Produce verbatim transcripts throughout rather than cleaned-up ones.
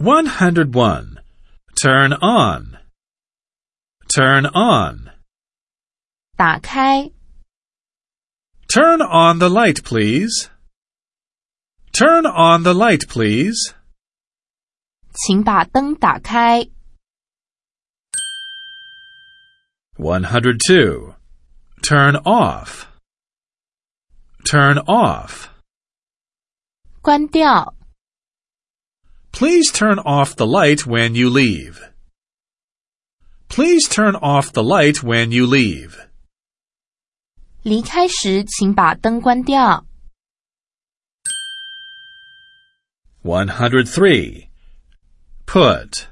one hundred one. Turn on. Turn on. 打开 Turn on the light, please. Turn on the light, please. 请把灯打开 one hundred two. Turn off. Turn off. 关掉 Please turn off the light when you leave. Please turn off the light when you leave. 离开时请把灯关掉 one hundred three. Put.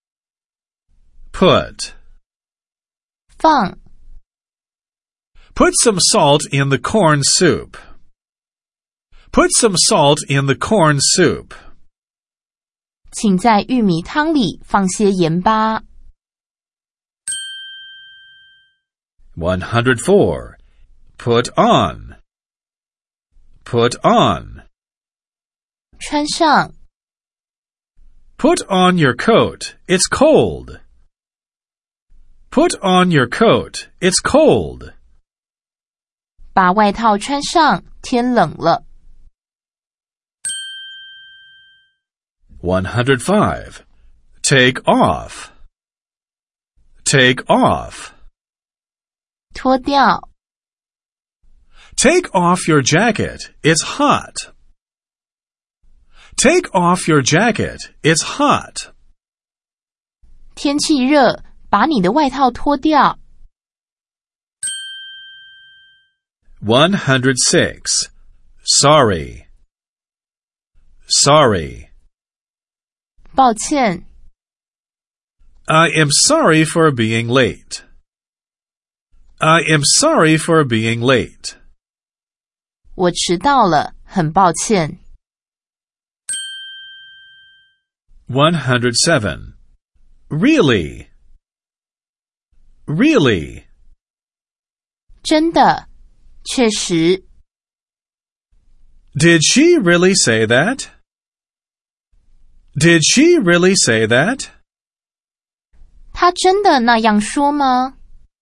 Put. 放 Put some salt in the corn soup. Put some salt in the corn soup. 请在玉米汤里放些盐巴 one hundred four. Put on. Put on. 穿上 Put on your coat. It's cold. Put on your coat. It's cold. 把外套穿上天冷了 one hundred five. Take off. Take off. 脱掉 Take off your jacket. It's hot. Take off your jacket. It's hot. 天气热把你的外套脱掉 one hundred six. Sorry. Sorry. 抱歉 I am sorry for being late. I am sorry for being late. 我迟到了很抱歉 one hundred seven. Really. Really. 真的确实 Did she really say that? Did she really say that? 他真的那样说吗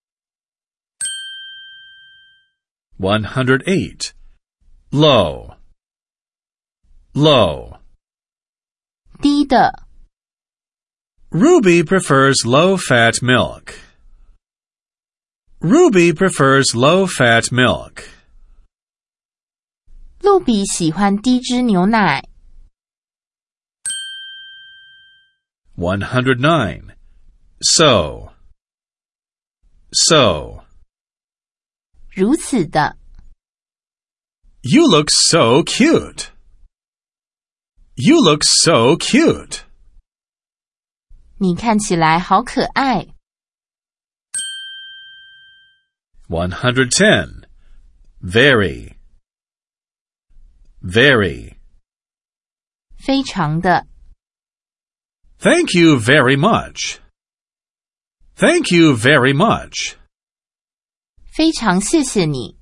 one hundred eight. Low. Low. 低的 Ruby prefers low-fat milk. Ruby prefers low-fat milk. 露比喜欢低脂牛奶 one hundred nine. So. So. 如此的 You look so cute. You look so cute. 你看起来好可爱 one hundred ten. Very. Very. 非常的 Thank you very much. Thank you very much. 非常谢谢你